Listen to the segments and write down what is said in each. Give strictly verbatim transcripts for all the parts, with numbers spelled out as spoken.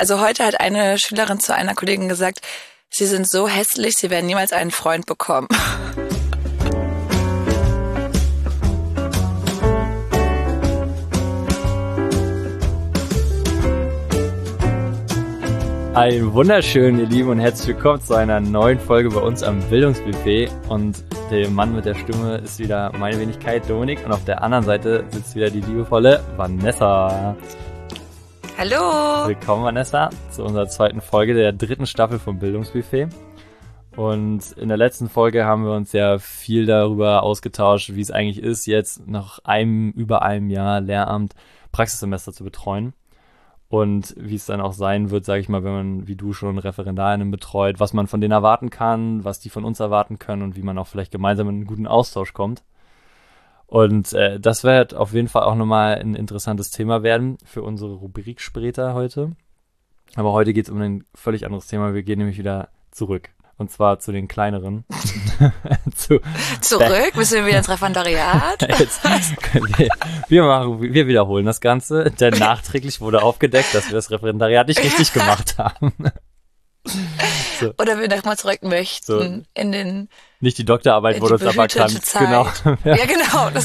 Also heute hat eine Schülerin zu einer Kollegin gesagt, sie sind so hässlich, sie werden niemals einen Freund bekommen. Einen wunderschönen, ihr Lieben, und herzlich willkommen zu einer neuen Folge bei uns am Bildungsbuffet. Und der Mann mit der Stimme ist wieder meine Wenigkeit, Dominik. Und auf der anderen Seite sitzt wieder die liebevolle Vanessa. Hallo! Willkommen, Vanessa, zu unserer zweiten Folge der dritten Staffel vom Bildungsbuffet. Und in der letzten Folge haben wir uns ja viel darüber ausgetauscht, wie es eigentlich ist, jetzt nach einem, über einem Jahr Lehramt Praxissemester zu betreuen. Und wie es dann auch sein wird, sage ich mal, wenn man, wie du schon, Referendarinnen betreut, was man von denen erwarten kann, was die von uns erwarten können und wie man auch vielleicht gemeinsam in einen guten Austausch kommt. Und äh, das wird auf jeden Fall auch nochmal ein interessantes Thema werden für unsere Rubrik später heute. Aber heute geht es um ein völlig anderes Thema. Wir gehen nämlich wieder zurück. Und zwar zu den kleineren. zu Zurück? Müssen wir wieder ins Referendariat? Jetzt, wir, wir, machen, wir wiederholen das Ganze, denn nachträglich wurde aufgedeckt, dass wir das Referendariat nicht richtig gemacht haben. So. Oder wir nochmal zurück möchten So. in den... Nicht die Doktorarbeit wurde uns aber erkannt. Genau. Ja, ja genau. Das,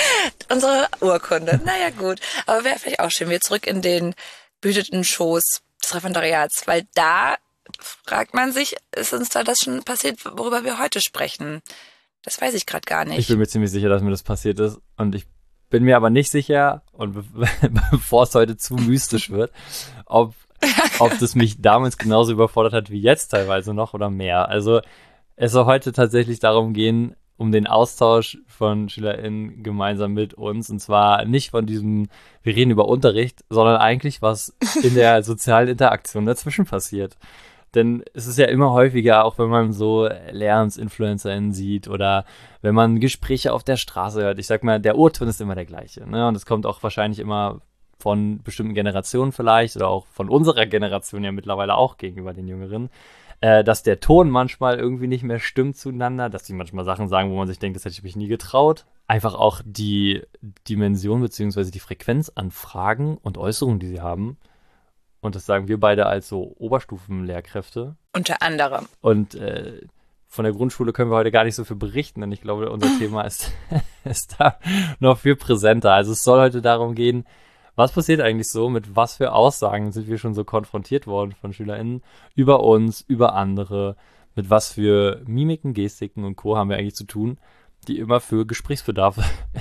unsere Urkunde. Naja, gut. Aber wäre vielleicht auch schön, wir zurück in den behüteten Schoß des Referendariats, weil da fragt man sich, ist uns da das schon passiert, worüber wir heute sprechen? Das weiß ich gerade gar nicht. Ich bin mir ziemlich sicher, dass mir das passiert ist. Und ich bin mir aber nicht sicher, und be- bevor es heute zu mystisch wird, ob, ob das mich damals genauso überfordert hat wie jetzt teilweise noch oder mehr. Also es soll heute tatsächlich darum gehen, um den Austausch von SchülerInnen gemeinsam mit uns. Und zwar nicht von diesem, wir reden über Unterricht, sondern eigentlich, was in der sozialen Interaktion dazwischen passiert. Denn es ist ja immer häufiger, auch wenn man so LehramtsinfluencerInnen sieht oder wenn man Gespräche auf der Straße hört. Ich sag mal, der O-Ton ist immer der gleiche, ne? Und es kommt auch wahrscheinlich immer von bestimmten Generationen vielleicht oder auch von unserer Generation ja mittlerweile auch gegenüber den Jüngeren, äh, dass der Ton manchmal irgendwie nicht mehr stimmt zueinander, dass die manchmal Sachen sagen, wo man sich denkt, das hätte ich mich nie getraut. Einfach auch die Dimension bzw. die Frequenz an Fragen und Äußerungen, die sie haben. Und das sagen wir beide als so Oberstufenlehrkräfte. Unter anderem. Und äh, von der Grundschule können wir heute gar nicht so viel berichten, denn ich glaube, unser Thema ist, ist da noch viel präsenter. Also es soll heute darum gehen, was passiert eigentlich so, mit was für Aussagen sind wir schon so konfrontiert worden von SchülerInnen über uns, über andere, mit was für Mimiken, Gestiken und Co. haben wir eigentlich zu tun, die immer für Gesprächsbedarf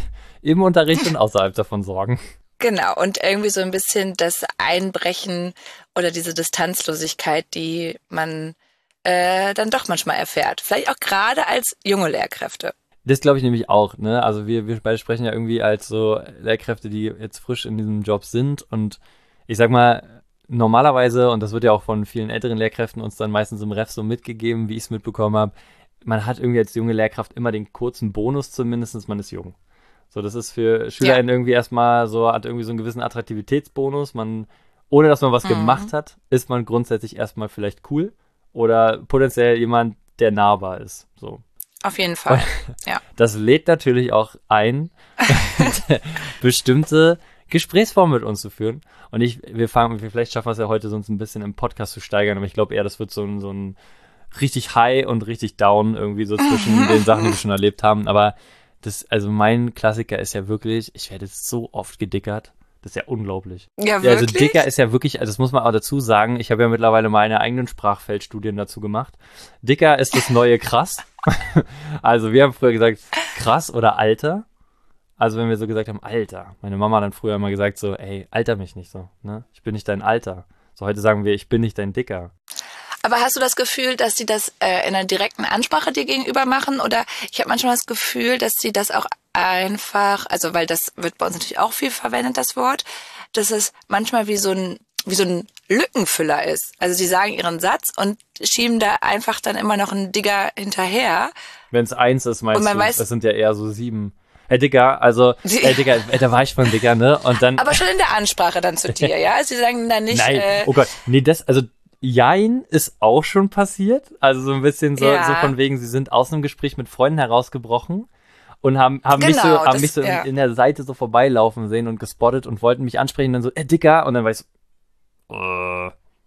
im Unterricht und außerhalb davon sorgen. Genau, und irgendwie so ein bisschen das Einbrechen oder diese Distanzlosigkeit, die man äh, dann doch manchmal erfährt. Vielleicht auch gerade als junge Lehrkräfte. Das glaube ich nämlich auch, ne? Also wir, wir beide sprechen ja irgendwie als so Lehrkräfte, die jetzt frisch in diesem Job sind. Und ich sag mal, normalerweise, und das wird ja auch von vielen älteren Lehrkräften uns dann meistens im Ref so mitgegeben, wie ich es mitbekommen habe, man hat irgendwie als junge Lehrkraft immer den kurzen Bonus zumindest, man ist jung. So, das ist für SchülerInnen ja. irgendwie erstmal so, hat irgendwie so einen gewissen Attraktivitätsbonus. Man, ohne dass man was mhm. gemacht hat, ist man grundsätzlich erstmal vielleicht cool oder potenziell jemand, der nahbar ist. So. Auf jeden Fall, und ja. Das lädt natürlich auch ein, bestimmte Gesprächsformen mit uns zu führen. Und ich, wir fangen, vielleicht schaffen wir es ja heute, sonst ein bisschen im Podcast zu steigern, aber ich glaube eher, das wird so ein, so ein richtig High und richtig Down irgendwie so zwischen den Sachen, die wir schon erlebt haben. Aber das, also mein Klassiker ist ja wirklich, ich werde so oft gedickert. Das ist ja unglaublich. Ja, wirklich? Ja, also Dicker ist ja wirklich, also das muss man auch dazu sagen, ich habe ja mittlerweile meine eigenen Sprachfeldstudien dazu gemacht. Dicker ist das neue krass. Also wir haben früher gesagt, krass oder Alter. Also wenn wir so gesagt haben, Alter. Meine Mama hat dann früher immer gesagt so, ey, alter mich nicht so, ne? Ich bin nicht dein Alter. So heute sagen wir, ich bin nicht dein Dicker. Aber hast du das Gefühl, dass sie das äh, in einer direkten Ansprache dir gegenüber machen? Oder ich habe manchmal das Gefühl, dass sie das auch einfach, also weil das wird bei uns natürlich auch viel verwendet, das Wort, dass es manchmal wie so ein wie so ein Lückenfüller ist. Also sie sagen ihren Satz und schieben da einfach dann immer noch einen Digger hinterher. Wenn es eins ist, meinst du, weiß, das sind ja eher so sieben. Ey, Digga, also, ey, Digga, ey, da war ich von Digga, ne? Und dann. Aber schon in der Ansprache dann zu dir, ja? Sie sagen dann nicht. Nein, äh, oh Gott, nee, das, also, Jein ist auch schon passiert. Also so ein bisschen so, ja. so von wegen, sie sind aus einem Gespräch mit Freunden herausgebrochen und haben, haben genau, mich so, haben das, mich so ja. in, in der Seite so vorbeilaufen sehen und gespottet und wollten mich ansprechen und dann so, äh, Dicker, und dann war ich so, äh,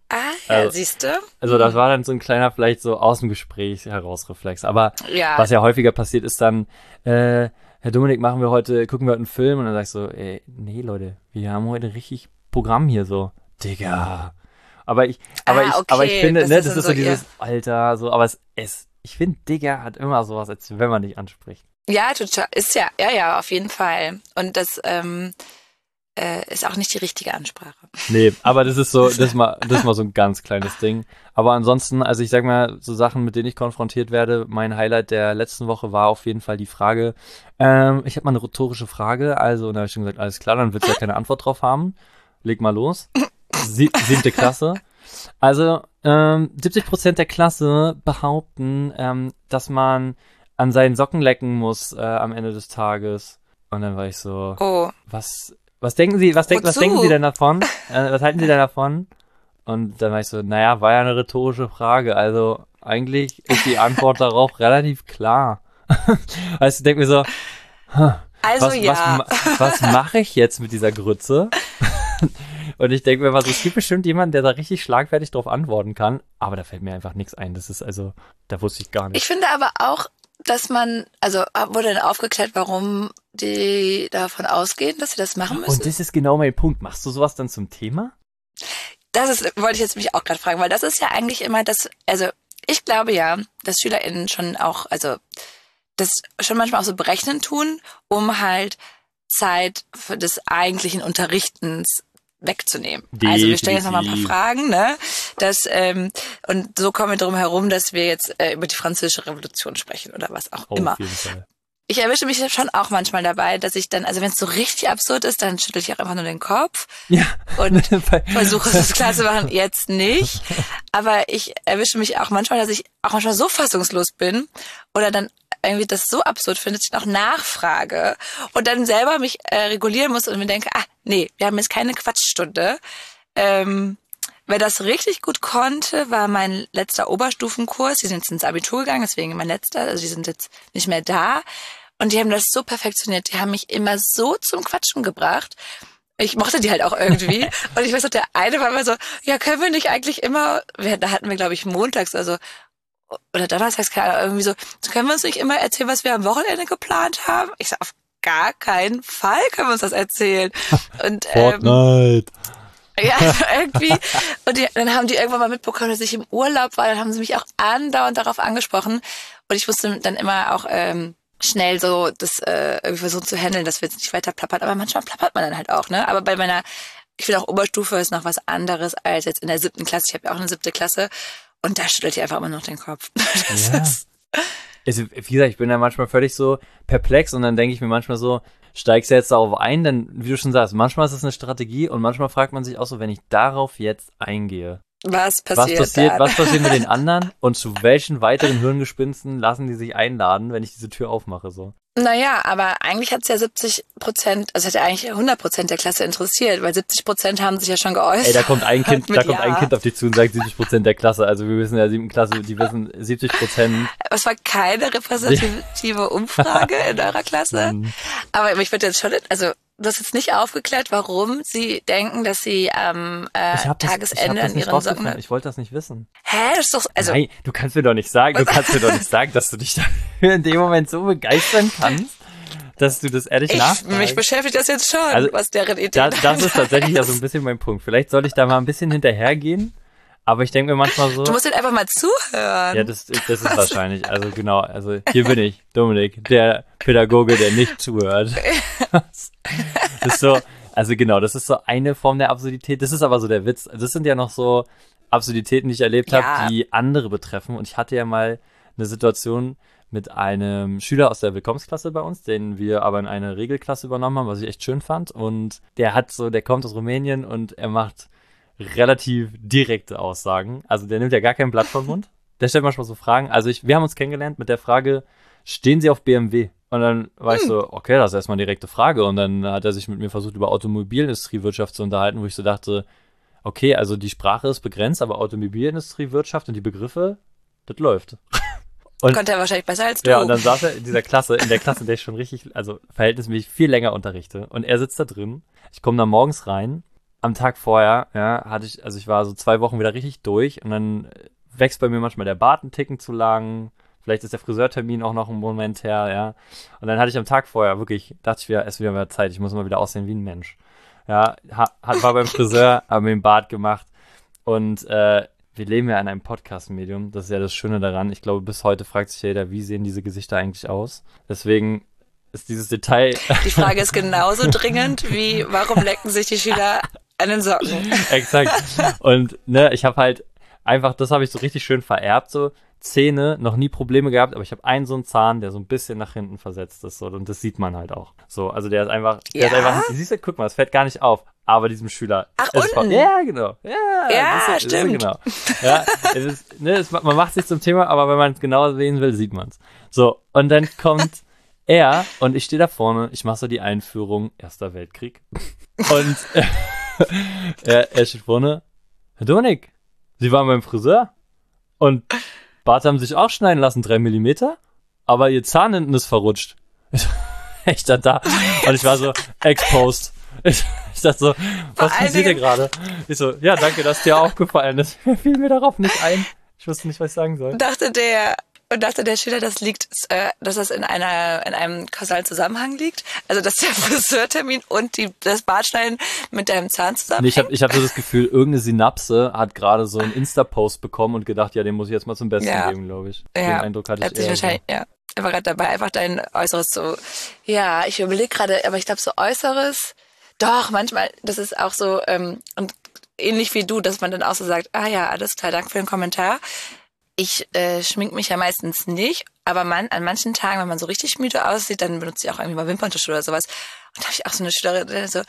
Also, ja, siehst du? Also das war dann so ein kleiner, vielleicht so aus dem Gespräch heraus Reflex. Aber Ja. was ja häufiger passiert, ist dann, äh, Herr Dominik, machen wir heute, gucken wir heute einen Film? Und dann sag ich so, ey, nee, Leute, wir haben heute richtig Programm hier so. Digga. Aber ich, aber Ah, ich, okay, aber ich finde, das ne, ist das dann ist so so, dieses ja. Alter, so, aber es, es ich finde, Digga hat immer sowas, als wenn man nicht anspricht. Ja, total. Ist ja, ja, ja, auf jeden Fall. Und das ähm, äh, ist auch nicht die richtige Ansprache. Nee, aber das ist so, das ist mal, das ist mal so ein ganz kleines Ding. Aber ansonsten, also ich sag mal, so Sachen, mit denen ich konfrontiert werde, mein Highlight der letzten Woche war auf jeden Fall die Frage, ähm, ich habe mal eine rhetorische Frage, also, und da habe ich schon gesagt, alles klar, dann wird ja keine Antwort drauf haben. Leg mal los. Sie, siebte Klasse. Also, ähm, siebzig Prozent der Klasse behaupten, ähm, dass man an seinen Socken lecken muss äh, am Ende des Tages. Und dann war ich so, Oh. was, was denken Sie, was, denk, was Wozu? denken Sie denn davon? Äh, was halten Sie denn davon? Und dann war ich so, naja, war ja eine rhetorische Frage. Also eigentlich ist die Antwort darauf relativ klar. Also ich denke mir so, huh, Also was, ja. was, was mache ich jetzt mit dieser Grütze? Und ich denke mir mal so, es gibt bestimmt jemanden, der da richtig schlagfertig drauf antworten kann, aber da fällt mir einfach nichts ein. Das ist also, da wusste ich gar nicht. Ich finde aber auch, dass man, also wurde dann aufgeklärt, warum die davon ausgehen, dass sie das machen müssen? Und das ist genau mein Punkt. Machst du sowas dann zum Thema? Das ist, wollte ich jetzt mich auch gerade fragen, weil das ist ja eigentlich immer das, also ich glaube ja, dass SchülerInnen schon auch, also das schon manchmal auch so berechnen tun, um halt Zeit für des eigentlichen Unterrichtens wegzunehmen. Definitiv. Also wir stellen jetzt nochmal ein paar Fragen, ne? Das, ähm, und so kommen wir drum herum, dass wir jetzt äh, über die Französische Revolution sprechen oder was auch immer. Auf jeden Fall. Ich erwische mich schon auch manchmal dabei, dass ich dann, also wenn es so richtig absurd ist, dann schüttel ich auch einfach nur den Kopf Ja. und versuche es klar zu machen, jetzt nicht. Aber ich erwische mich auch manchmal, dass ich auch manchmal so fassungslos bin oder dann irgendwie das so absurd finde, dass ich noch nachfrage und dann selber mich äh, regulieren muss und mir denke, ah, nee, wir haben jetzt keine Quatschstunde. Ähm, wer das richtig gut konnte, war mein letzter Oberstufenkurs. Die sind jetzt ins Abitur gegangen, deswegen mein letzter, also die sind jetzt nicht mehr da. Und die haben das so perfektioniert. Die haben mich immer so zum Quatschen gebracht. Ich mochte die halt auch irgendwie. Und ich weiß noch, der eine war immer so, ja, können wir nicht eigentlich immer, wir, da hatten wir, glaube ich, montags, also oder donnerstags, keine Ahnung, irgendwie so, können wir uns nicht immer erzählen, was wir am Wochenende geplant haben? Ich sag, auf gar keinen Fall können wir uns das erzählen. Und ähm, Fortnite. ja, also irgendwie. Und die, dann haben die irgendwann mal mitbekommen, dass ich im Urlaub war. Dann haben sie mich auch andauernd darauf angesprochen. Und ich musste dann immer auch ähm, schnell so das äh, irgendwie versuchen zu handeln, dass wir jetzt nicht weiter plappern. Aber manchmal plappert man dann halt auch, ne? Aber bei meiner, ich finde auch Oberstufe ist noch was anderes als jetzt in der siebten Klasse. Ich habe ja auch eine siebte Klasse. Und da schüttelt ihr einfach immer noch den Kopf. Das Ja. ist, Also, wie gesagt, ich bin da manchmal völlig so perplex und dann denke ich mir manchmal so, steigst du jetzt darauf ein, dann, wie du schon sagst, manchmal ist es eine Strategie und manchmal fragt man sich auch so, wenn ich darauf jetzt eingehe, was was passiert, passiert, dann? was passiert mit den anderen und zu welchen weiteren Hirngespinsten lassen die sich einladen, wenn ich diese Tür aufmache, so. Naja, aber eigentlich hat es ja siebzig Prozent, also hat ja eigentlich hundert Prozent der Klasse interessiert, weil siebzig Prozent haben sich ja schon geäußert. Ey, da kommt ein Kind, mit da kommt Ja. ein Kind auf dich zu und sagt siebzig Prozent der Klasse, also wir wissen ja, siebten Klasse, die wissen siebzig Prozent. Es war keine repräsentative Umfrage in eurer Klasse. Mhm. Aber mich wird jetzt schon, also du hast jetzt nicht aufgeklärt, warum sie denken, dass sie am äh, Ich hab das, ich hab Tagesende das an nicht ihren Socken... rausgefunden, ich wollte das nicht wissen. Hä? Das ist doch... Also, Nein, du kannst mir doch nicht sagen, du kannst mir doch nicht sagen, dass du dich dafür in dem Moment so begeistern kannst, dass du das ehrlich ich, nachfragst. mich beschäftigt das jetzt schon, Also, was deren Idee Da, das ist tatsächlich ja so ein bisschen mein Punkt. Vielleicht soll ich da mal ein bisschen hinterhergehen, aber ich denke mir manchmal so... Du musst jetzt einfach mal zuhören. Ja, das, das ist wahrscheinlich, also genau, also hier bin ich, Dominik, der Pädagoge, der nicht zuhört. Das ist so, also genau, das ist so eine Form der Absurdität, das ist aber so der Witz. Das sind ja noch so Absurditäten, die ich erlebt Ja. habe, die andere betreffen. Und ich hatte ja mal eine Situation mit einem Schüler aus der Willkommensklasse bei uns, den wir aber in eine Regelklasse übernommen haben, was ich echt schön fand. Und der hat so, der kommt aus Rumänien und er macht relativ direkte Aussagen. Also der nimmt ja gar kein Blatt vom Mund. Der stellt manchmal so Fragen. Also ich, wir haben uns kennengelernt mit der Frage, stehen Sie auf B M W? Und dann war ich so, okay, das ist erstmal eine direkte Frage. Und dann hat er sich mit mir versucht, über Automobilindustriewirtschaft zu unterhalten, wo ich so dachte, okay, also die Sprache ist begrenzt, aber Automobilindustriewirtschaft und die Begriffe, das läuft. Und, Konnte er wahrscheinlich besser als du. ja, und dann saß er in dieser Klasse, in der Klasse, in der ich schon richtig, also verhältnismäßig viel länger unterrichte. Und er sitzt da drin. Ich komme da morgens rein am Tag vorher, ja, hatte ich, also ich war so zwei Wochen wieder richtig durch und dann wächst bei mir manchmal der Bart einen Ticken zu lang. Vielleicht ist der Friseurtermin auch noch einen Moment her, ja. Und dann hatte ich am Tag vorher wirklich, dachte ich wieder, es ist wieder mehr Zeit, ich muss mal wieder aussehen wie ein Mensch. Ja, hat, war beim Friseur, haben mir den Bart gemacht und äh, wir leben ja in einem Podcast-Medium, das ist ja das Schöne daran. Ich glaube, bis heute fragt sich jeder, wie sehen diese Gesichter eigentlich aus? Deswegen ist dieses Detail... Die Frage ist genauso dringend wie, warum lecken sich die Schüler an den Socken? Exakt. Und ne, ich habe halt einfach, das habe ich so richtig schön vererbt, so Zähne, noch nie Probleme gehabt, aber ich habe einen so einen Zahn, der so ein bisschen nach hinten versetzt ist, so, und das sieht man halt auch. So, also der ist einfach, der ja? ist einfach, siehst du, guck mal, es fällt gar nicht auf, aber diesem Schüler. Ach, ist unten? Ja, genau. Ja, ja das ist, stimmt. Das ist, genau. Ja, es ist, ne, es, man macht sich zum Thema, aber wenn man es genau sehen will, sieht man es. So, und dann kommt er und ich stehe da vorne, ich mache so die Einführung, Erster Weltkrieg. Und er, er steht vorne, Herr Dominik, Sie waren beim Friseur und Bart haben sich auch schneiden lassen, drei Millimeter, aber ihr Zahn hinten ist verrutscht. Ich stand da und ich war so exposed. Ich, ich dachte so, was passiert hier gerade? Ich so, ja, danke, dass dir aufgefallen ist. Mir fiel mir darauf nicht ein. Ich wusste nicht, was ich sagen soll. Dachte der, und dachte der Schüler, das liegt, äh, dass das in einer, in einem kausalen Zusammenhang liegt? Also, dass der Friseurtermin und die, das Bartschneiden mit deinem Zahn zusammenhängen? Nee, ich habe ich hab so das Gefühl, irgendeine Synapse hat gerade so einen Insta-Post bekommen und gedacht, ja, den muss ich jetzt mal zum Besten ja. geben, glaube ich. Ja. Den Eindruck hatte hat ich sich eher. Wahrscheinlich, so. Ja. Ich war gerade dabei, einfach dein Äußeres so, ja, ich überlege gerade, aber ich glaube, so Äußeres, doch, manchmal, das ist auch so, ähm, und ähnlich wie du, dass man dann auch so sagt, ah ja, alles klar, danke für den Kommentar. Ich äh, schmink mich ja meistens nicht, aber man, an manchen Tagen, wenn man so richtig müde aussieht, dann benutze ich auch irgendwie mal Wimperntusche oder sowas. Und da habe ich auch so eine Schülerin, die so,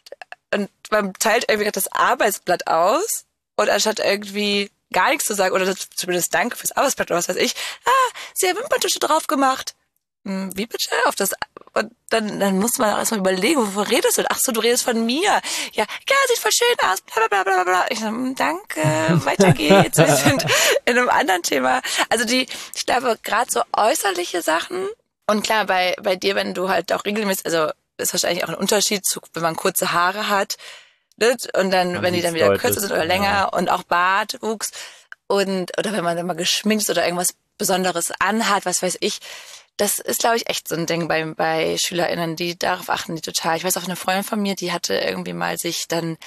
und man teilt irgendwie das Arbeitsblatt aus und anstatt irgendwie gar nichts zu sagen oder zumindest Danke fürs Arbeitsblatt oder was weiß ich, ah, sie haben Wimperntusche drauf gemacht. Hm, wie bitte? Auf das, und dann, dann muss man auch erstmal überlegen, wovon redest du? Ach so, du redest von mir. Ja, ja, sieht voll schön aus, bla, bla, bla, bla. Ich so, danke, weiter geht's. Wir sind in einem anderen Thema. Also die, ich glaube, gerade so äußerliche Sachen und klar, bei, bei dir, wenn du halt auch regelmäßig, also ist wahrscheinlich auch ein Unterschied zu, wenn man kurze Haare hat, ne? Und dann, Man wenn die dann wieder deutlich, kürzer sind oder länger ja. und auch Bartwuchs und, oder wenn man dann mal geschminkt ist oder irgendwas Besonderes anhat, was weiß ich. Das ist, glaube ich, echt so ein Ding bei, bei SchülerInnen, die darauf achten, die total. Ich weiß auch, eine Freundin von mir, die hatte irgendwie mal sich dann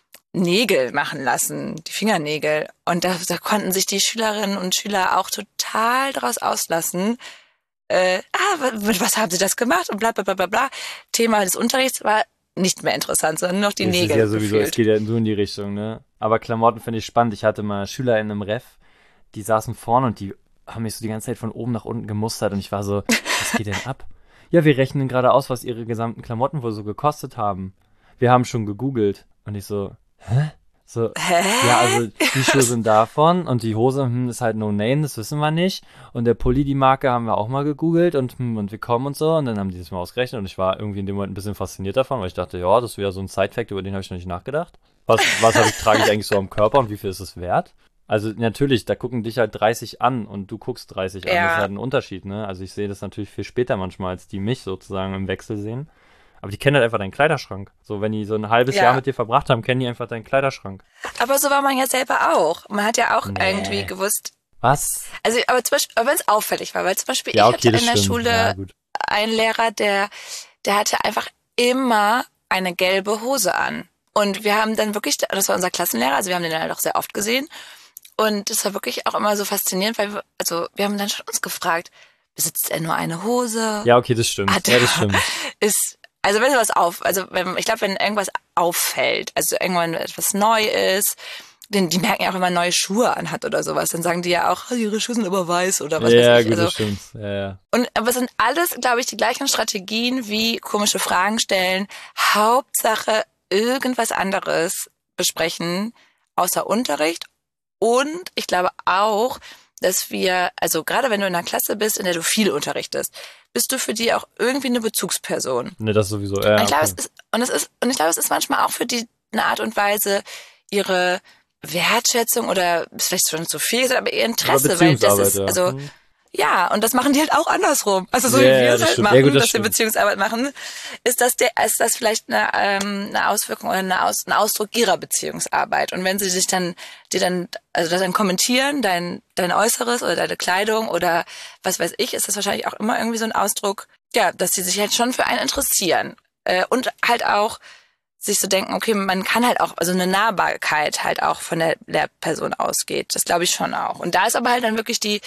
Nägel machen lassen, die Fingernägel. Und da, da konnten sich die Schülerinnen und Schüler auch total draus auslassen. Äh, ah, mit was haben sie das gemacht? Und bla, bla, bla, bla, bla. Thema des Unterrichts war nicht mehr interessant, sondern nur noch die das Nägel. Ist ja sowieso, gefühlt. es geht ja nur in die Richtung, ne? Aber Klamotten finde ich spannend. Ich hatte mal SchülerInnen im Ref, die saßen vorne und die haben mich so die ganze Zeit von oben nach unten gemustert und ich war so, was geht denn ab? Ja, wir rechnen gerade aus, was ihre gesamten Klamotten wohl so gekostet haben. Wir haben schon gegoogelt. Und ich so, hä? So, Hä? ja, also die Schuhe sind davon und die Hose, hm, ist halt no name, das wissen wir nicht. Und der Pulli, die Marke, haben wir auch mal gegoogelt und hm, und wir kommen und so. Und dann haben die das mal ausgerechnet und ich war irgendwie in dem Moment ein bisschen fasziniert davon, weil ich dachte, ja, das wäre so ein Side-Fact, über den habe ich noch nicht nachgedacht. Was, was hab ich, trage ich eigentlich so am Körper und wie viel ist es wert? Also natürlich, da gucken dich halt dreißig an und du guckst dreißig an. Ja. Das ist halt ein Unterschied, ne? Also ich sehe das natürlich viel später manchmal, als die mich sozusagen im Wechsel sehen. Aber die kennen halt einfach deinen Kleiderschrank. So, wenn die so ein halbes Ja. Jahr mit dir verbracht haben, kennen die einfach deinen Kleiderschrank. Aber so war man ja selber auch. Man hat ja auch Nee. irgendwie gewusst. Was? Also, aber zum Beispiel, wenn es auffällig war, weil zum Beispiel Ja, ich okay, hatte das in der stimmt. Schule Ja, gut. einen Lehrer, der, der hatte einfach immer eine gelbe Hose an. Und wir haben dann wirklich, das war unser Klassenlehrer, also wir haben den halt auch sehr oft gesehen. Und das war wirklich auch immer so faszinierend, weil wir, also wir haben dann schon uns gefragt, besitzt er nur eine Hose? Ja, okay, das stimmt. Hat Ja, er- das stimmt. Ist, also wenn was auf, also wenn, ich glaube, wenn irgendwas auffällt, also irgendwann etwas neu ist, denn die merken ja auch, wenn man neue Schuhe anhat oder sowas, dann sagen die ja auch, oh, ihre Schuhe sind aber weiß oder was Ja, weiß ich. gut, Also, das stimmt. Ja, ja. und aber es sind alles, glaube ich, die gleichen Strategien wie komische Fragen stellen. Hauptsache irgendwas anderes besprechen außer Unterricht. Und ich glaube auch, dass wir, also gerade wenn du in einer Klasse bist, in der du viel unterrichtest, bist du für die auch irgendwie eine Bezugsperson. Ne, das sowieso. Ja, Und ich glaube, okay. es ist, und es ist, und ich glaube, es ist manchmal auch für die eine Art und Weise, ihre Wertschätzung oder ist vielleicht schon zu viel gesagt, aber ihr Interesse, Aber weil das Beziehungsarbeit, ist, ja. also Hm. Ja, und das machen die halt auch andersrum. Also so Ja, wie ja, wir es das halt stimmt. machen, Ja, gut, das dass wir stimmt. Beziehungsarbeit machen, ist das der, ist das vielleicht eine, ähm, eine Auswirkung oder eine Aus, ein Ausdruck ihrer Beziehungsarbeit. Und wenn sie sich dann, die dann, also das dann kommentieren, dein, dein Äußeres oder deine Kleidung oder was weiß ich, ist das wahrscheinlich auch immer irgendwie so ein Ausdruck, ja, dass sie sich halt schon für einen interessieren. Äh, und halt auch sich so denken, okay, man kann halt auch, also eine Nahbarkeit halt auch von der, der Person ausgeht. Das glaube ich schon auch. Und da ist aber halt dann wirklich die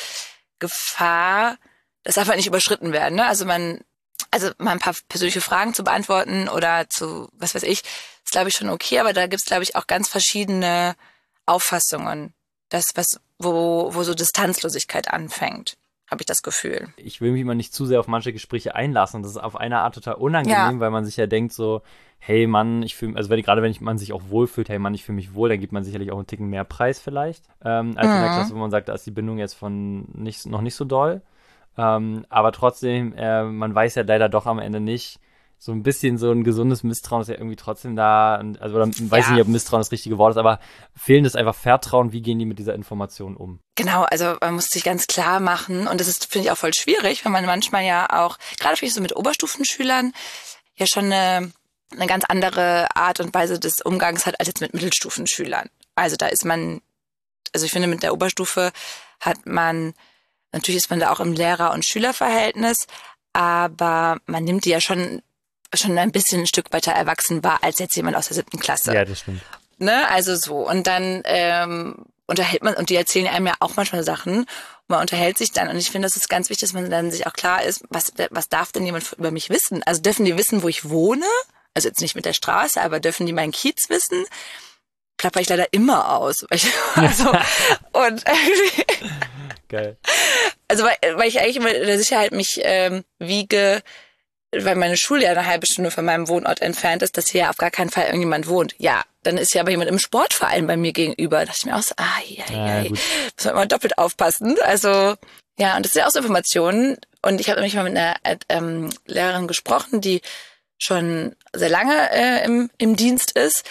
Gefahr, das darf halt nicht überschritten werden, ne? Also man, also mal ein paar persönliche Fragen zu beantworten oder zu, was weiß ich, ist glaube ich schon okay, aber da gibt's glaube ich auch ganz verschiedene Auffassungen. Das, was, wo, wo so Distanzlosigkeit anfängt, habe ich das Gefühl. Ich will mich immer nicht zu sehr auf manche Gespräche einlassen. Das ist auf eine Art total unangenehm, Ja. weil man sich ja denkt so, hey Mann, ich fühle, also wenn, gerade wenn ich, man sich auch wohlfühlt, hey Mann, ich fühle mich wohl, dann gibt man sicherlich auch einen Ticken mehr Preis vielleicht, ähm, als Mhm. in der Klasse, wo man sagt, da ist die Bindung jetzt von nicht, noch nicht so doll. Ähm, aber trotzdem, äh, man weiß ja leider doch am Ende nicht, so ein bisschen so ein gesundes Misstrauen ist ja irgendwie trotzdem da, und, also oder, weiß Ja. nicht, ob Misstrauen das richtige Wort ist, aber fehlendes einfach Vertrauen, wie gehen die mit dieser Information um? Genau, also man muss sich ganz klar machen und das ist, finde ich, auch voll schwierig, weil man manchmal ja auch, gerade finde ich so mit Oberstufenschülern, ja schon eine, eine ganz andere Art und Weise des Umgangs hat als jetzt mit Mittelstufenschülern. Also da ist man, also ich finde, mit der Oberstufe hat man, natürlich ist man da auch im Lehrer- und Schülerverhältnis, aber man nimmt die ja schon schon ein bisschen ein Stück weiter erwachsen wahr als jetzt jemand aus der siebten Klasse. Ja, das stimmt. Ne, also so. Und dann ähm, unterhält man, und die erzählen einem ja auch manchmal Sachen, und man unterhält sich dann. Und ich finde, das ist ganz wichtig, dass man dann sich auch klar ist, was, was darf denn jemand über mich wissen? Also dürfen die wissen, wo ich wohne? Also jetzt nicht mit der Straße, aber dürfen die meinen Kiez wissen? Klapper ich leider immer aus. Also, und irgendwie, Geil. also weil, weil ich eigentlich immer in der Sicherheit mich ähm, wiege, weil meine Schule ja eine halbe Stunde von meinem Wohnort entfernt ist, dass hier ja auf gar keinen Fall irgendjemand wohnt. Ja, dann ist ja aber jemand im Sportverein bei mir gegenüber. Da dachte ich mir auch so, ah, ja, ja, ja, muss man immer doppelt aufpassen. Also, ja, und das sind ja auch so Informationen. Und ich habe nämlich mal mit einer ähm, Lehrerin gesprochen, die schon sehr lange äh, im, im Dienst ist.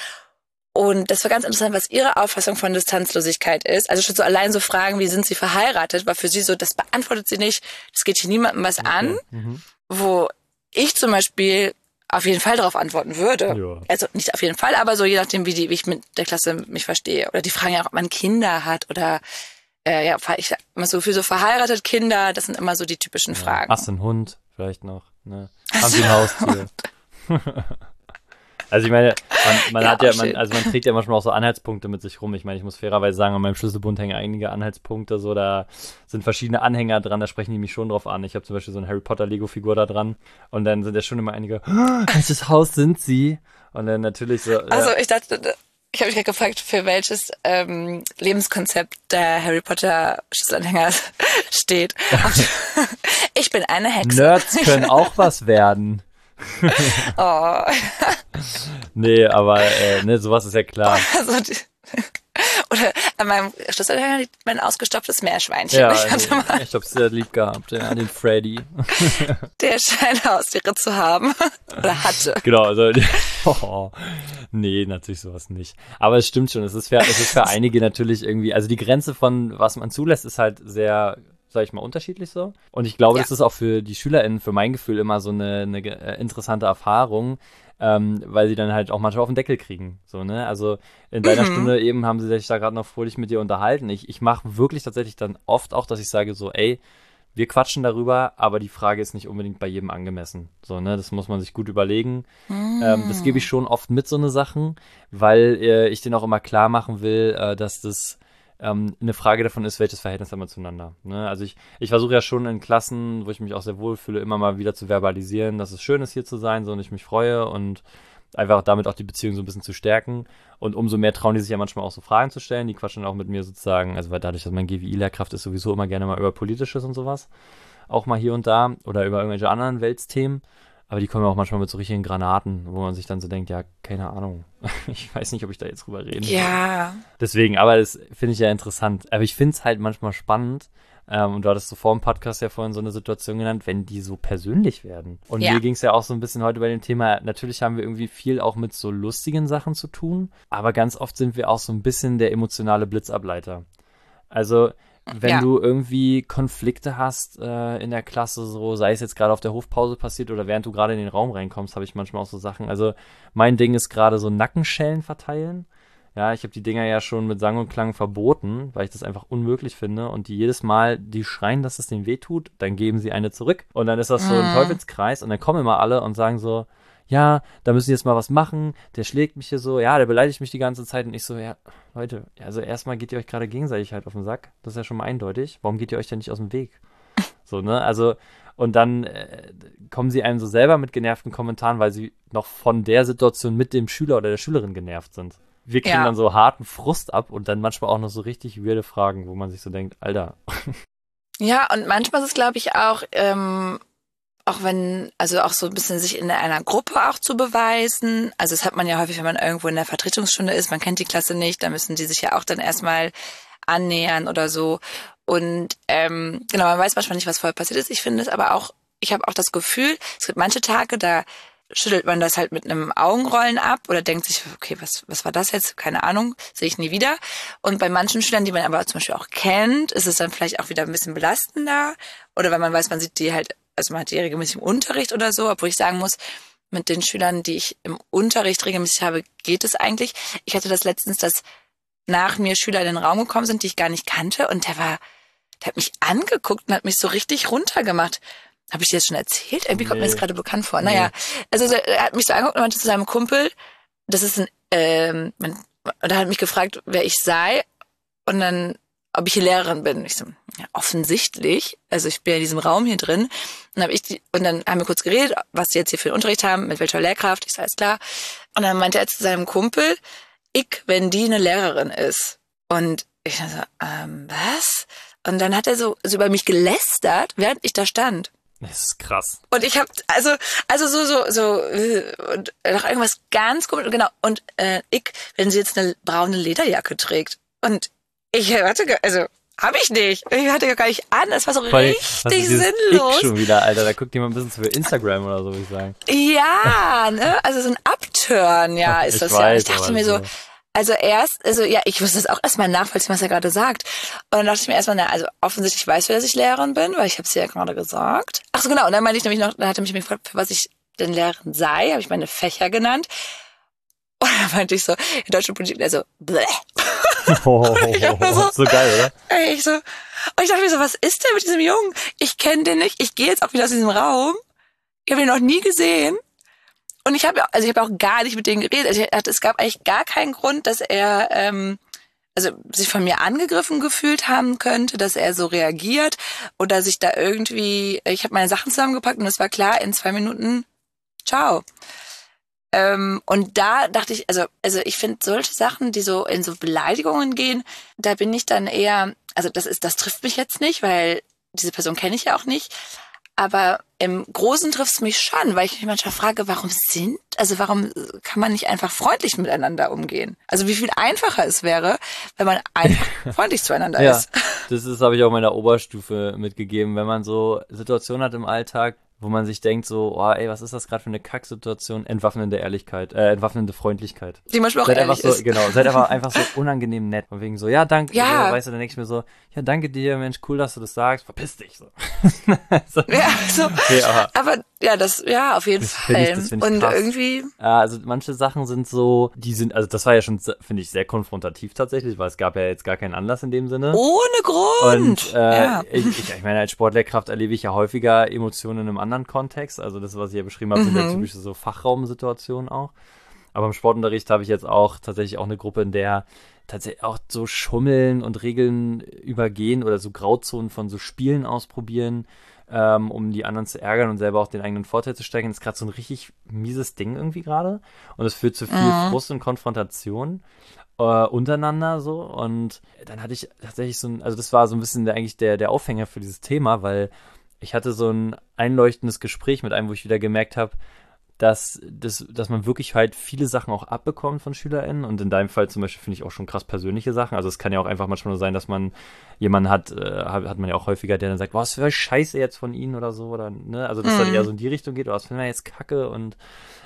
Und das war ganz interessant, was ihre Auffassung von Distanzlosigkeit ist. Also schon so allein so Fragen, wie sind sie verheiratet, war für sie so, das beantwortet sie nicht, das geht hier niemandem was an, Okay. Mhm. wo ich zum Beispiel auf jeden Fall darauf antworten würde. Ja. Also nicht auf jeden Fall, aber so je nachdem, wie, die, wie ich mit der Klasse mich verstehe. Oder die fragen ja auch, ob man Kinder hat oder äh, ja, ich sag immer so für so verheiratet Kinder, das sind immer so die typischen Ja. Fragen. Hast du einen Hund vielleicht noch? Ne? Haben Sie ein Haustier? Also ich meine, man, man Ja, hat ja, auch man, schön. also man trägt ja manchmal auch so Anhaltspunkte mit sich rum. Ich meine, ich muss fairerweise sagen, an meinem Schlüsselbund hängen einige Anhaltspunkte, so da sind verschiedene Anhänger dran, da sprechen die mich schon drauf an. Ich habe zum Beispiel so eine Harry Potter Lego-Figur da dran und dann sind ja schon immer einige, oh, welches Haus sind sie? Und dann natürlich so. Also ja, ich dachte, ich habe mich gerade gefragt, für welches ähm, Lebenskonzept der Harry Potter Schlüsselanhänger steht. Ich bin eine Hexe. Nerds können auch was werden. Oh. Nee, aber äh, ne, sowas ist ja klar. Also die, oder an meinem Schlüsselanhänger liegt mein ausgestopftes Meerschweinchen. Ja, ich hatte mal, ich hab's sehr lieb gehabt, ja, den Freddy. der scheint Haustiere zu haben. Oder hatte. Genau, also oh, nee, natürlich sowas nicht. Aber es stimmt schon, es ist für, es ist für einige natürlich irgendwie, also die Grenze von was man zulässt, ist halt sehr, sag ich mal, unterschiedlich so. Und ich glaube, Ja. das ist auch für die SchülerInnen, für mein Gefühl, immer so eine, eine äh, interessante Erfahrung, ähm, weil sie dann halt auch manchmal auf den Deckel kriegen. So, ne? Also in deiner Mhm. Stunde eben haben sie sich da gerade noch fröhlich mit dir unterhalten. Ich, ich mache wirklich tatsächlich dann oft auch, dass ich sage so, ey, wir quatschen darüber, aber die Frage ist nicht unbedingt bei jedem angemessen. So, ne, das muss man sich gut überlegen. Mhm. Ähm, das gebe ich schon oft mit, so eine Sachen, weil äh, ich denen auch immer klar machen will, äh, dass das ähm, eine Frage davon ist, welches Verhältnis haben wir zueinander. Ne? Also ich, ich versuche ja schon in Klassen, wo ich mich auch sehr wohl fühle, immer mal wieder zu verbalisieren, dass es schön ist, hier zu sein, so und ich mich freue und einfach damit auch die Beziehung so ein bisschen zu stärken. Und umso mehr trauen die sich ja manchmal auch so Fragen zu stellen. Die quatschen auch mit mir sozusagen, also weil dadurch, dass mein G W I-Lehrkraft ist, sowieso immer gerne mal über Politisches und sowas. Auch mal hier und da oder über irgendwelche anderen Weltsthemen. Aber die kommen auch manchmal mit so richtigen Granaten, wo man sich dann so denkt, ja, keine Ahnung. Ich weiß nicht, ob ich da jetzt drüber reden soll. Ja. Deswegen, aber das finde ich ja interessant. Aber ich finde es halt manchmal spannend. Ähm, und du hattest so vor dem Podcast ja vorhin so eine Situation genannt, wenn die so persönlich werden. Und Ja. mir ging es ja auch so ein bisschen heute bei dem Thema, natürlich haben wir irgendwie viel auch mit so lustigen Sachen zu tun, aber ganz oft sind wir auch so ein bisschen der emotionale Blitzableiter. Also wenn ja. du irgendwie Konflikte hast äh, in der Klasse, so sei es jetzt gerade auf der Hofpause passiert oder während du gerade in den Raum reinkommst, habe ich manchmal auch so Sachen. Also mein Ding ist gerade so Nackenschellen verteilen. Ja, ich habe die Dinger ja schon mit Sang und Klang verboten, weil ich das einfach unmöglich finde. Und die jedes Mal, die schreien, dass es denen wehtut, dann geben sie eine zurück. Und dann ist das so ein Mhm. Teufelskreis und dann kommen immer alle und sagen so, ja, da müssen die jetzt mal was machen, der schlägt mich hier so, ja, der beleidigt mich die ganze Zeit und ich so, ja, Leute, also erstmal geht ihr euch gerade gegenseitig halt auf den Sack, das ist ja schon mal eindeutig, warum geht ihr euch denn nicht aus dem Weg? So, ne, also, und dann äh, kommen sie einem so selber mit genervten Kommentaren, weil sie noch von der Situation mit dem Schüler oder der Schülerin genervt sind. Wir kriegen Ja. dann so harten Frust ab und dann manchmal auch noch so richtig weirde Fragen, wo man sich so denkt, Alter. Ja, und manchmal ist es, glaube ich, auch, ähm, auch wenn, also auch so ein bisschen sich in einer Gruppe auch zu beweisen. Also das hat man ja häufig, wenn man irgendwo in der Vertretungsstunde ist, man kennt die Klasse nicht, da müssen die sich ja auch dann erstmal annähern oder so. Und ähm, genau, man weiß manchmal nicht, was vorher passiert ist. Ich finde es aber auch, ich habe auch das Gefühl, es gibt manche Tage, da schüttelt man das halt mit einem Augenrollen ab oder denkt sich, okay, was was war das jetzt? Keine Ahnung, sehe ich nie wieder. Und bei manchen Schülern, die man aber zum Beispiel auch kennt, ist es dann vielleicht auch wieder ein bisschen belastender. Oder wenn man weiß, man sieht die halt, also man hat die regelmäßig im Unterricht oder so, obwohl ich sagen muss, mit den Schülern, die ich im Unterricht regelmäßig habe, geht es eigentlich. Ich hatte das letztens, dass nach mir Schüler in den Raum gekommen sind, die ich gar nicht kannte und der war, der hat mich angeguckt und hat mich so richtig runtergemacht. Habe ich dir das schon erzählt? Irgendwie kommt mir das Nee. gerade bekannt vor. Nee. Naja, also er hat mich so angeguckt und meinte zu seinem Kumpel, das ist ein, ähm, man, und er hat mich gefragt, wer ich sei und dann, ob ich hier Lehrerin bin. Ich so, ja, offensichtlich. Also ich bin ja in diesem Raum hier drin. Und, hab ich die, und dann haben wir kurz geredet, was die jetzt hier für einen Unterricht haben, mit welcher Lehrkraft. Ich so, alles klar. Und dann meinte er zu seinem Kumpel, ich, wenn die eine Lehrerin ist. Und ich so, ähm, was? Und dann hat er so, so über mich gelästert, während ich da stand. Das ist krass. Und ich hab, also, also so, so, so, und noch irgendwas ganz komisch, genau. Und äh, ich, wenn sie jetzt eine braune Lederjacke trägt. Und ich hatte, also, hab ich nicht. Ich hatte ja gar nicht an. Es war so Voll, richtig was ist dieses sinnlos. Ich schon wieder, Alter, da guckt jemand ein bisschen für Instagram oder so, würde ich sagen. Ja, ne, also so ein Upturn, ja, ist Ich das ja. weiß, Ich dachte aber mir so, so. also erst, also ja, ich wusste das auch erstmal nachvollziehen, was er gerade sagt. Und dann dachte ich mir erstmal, na, also offensichtlich weißt du, dass ich Lehrerin bin, weil ich habe es ja gerade gesagt. Ach so, genau. Und dann meinte ich nämlich noch, dann hat er mich gefragt, für was ich denn Lehrerin sei, habe ich meine Fächer genannt. Und dann meinte ich so, in deutsche Politik, also, bleh. Oh, Ich hab mir so- so geil, oder? Ich so, und ich dachte mir so, was ist denn mit diesem Jungen? Ich kenne den nicht, ich gehe jetzt auch wieder aus diesem Raum. Ich habe ihn noch nie gesehen. Und ich habe, also ich habe auch gar nicht mit denen geredet. Also ich, es gab eigentlich gar keinen Grund, dass er, ähm, also sich von mir angegriffen gefühlt haben könnte, dass er so reagiert oder sich da irgendwie. Ich habe meine Sachen zusammengepackt und es war klar, in zwei Minuten, ciao. Ähm, und da dachte ich, also, also ich finde solche Sachen, die so in so Beleidigungen gehen, da bin ich dann eher, also das ist, das trifft mich jetzt nicht, weil diese Person kenne ich ja auch nicht. Aber im Großen trifft es mich schon, weil ich mich manchmal frage, warum sind, also warum kann man nicht einfach freundlich miteinander umgehen? Also wie viel einfacher es wäre, wenn man einfach freundlich zueinander Ja, ist. das ist, habe ich auch meiner Oberstufe mitgegeben, wenn man so Situationen hat im Alltag, wo man sich denkt so, oh ey, was ist das gerade für eine Kacksituation? Entwaffnende Ehrlichkeit, äh, entwaffnende Freundlichkeit. Die manchmal auch Seid einfach ehrlich so, ist. genau, seid aber einfach so unangenehm nett. Von wegen so, ja, danke, Ja. so, weißt du, dann denke ich mir so, ja, danke dir, Mensch, cool, dass du das sagst, verpiss dich so. so. Ja, so. Nee, aber Aber ja, das, ja, auf jeden Das find ich- Fall. das find ich Und krass. irgendwie, Ja, also manche Sachen sind so, die sind, also das war ja schon, finde ich, sehr konfrontativ tatsächlich, weil es gab ja jetzt gar keinen Anlass in dem Sinne. ohne Grund. Und äh, ja. ich, ich, ich meine, als Sportlehrkraft erlebe ich ja häufiger Emotionen in einem anderen Kontext. Also das, was ich ja beschrieben habe, sind ja Mhm. typische so Fachraumsituationen auch. Aber im Sportunterricht habe ich jetzt auch tatsächlich auch eine Gruppe, in der tatsächlich auch so Schummeln und Regeln übergehen oder so Grauzonen von so Spielen ausprobieren, ähm, um die anderen zu ärgern und selber auch den eigenen Vorteil zu steigern. Das ist gerade so ein richtig mieses Ding irgendwie gerade. Und es führt zu viel Mhm. Frust und Konfrontation äh, untereinander so. Und dann hatte ich tatsächlich so ein, also das war so ein bisschen der, eigentlich der, der Aufhänger für dieses Thema, weil ich hatte so ein einleuchtendes Gespräch mit einem, wo ich wieder gemerkt habe, dass, dass, dass man wirklich halt viele Sachen auch abbekommt von SchülerInnen und in deinem Fall zum Beispiel finde ich auch schon krass persönliche Sachen. Also es kann ja auch einfach manchmal nur sein, dass man jemanden hat, äh, hat hat man ja auch häufiger, der dann sagt, was für Scheiße jetzt von ihnen oder so oder ne, also dass Mhm. dann eher so in die Richtung geht, oder was finden wir jetzt Kacke und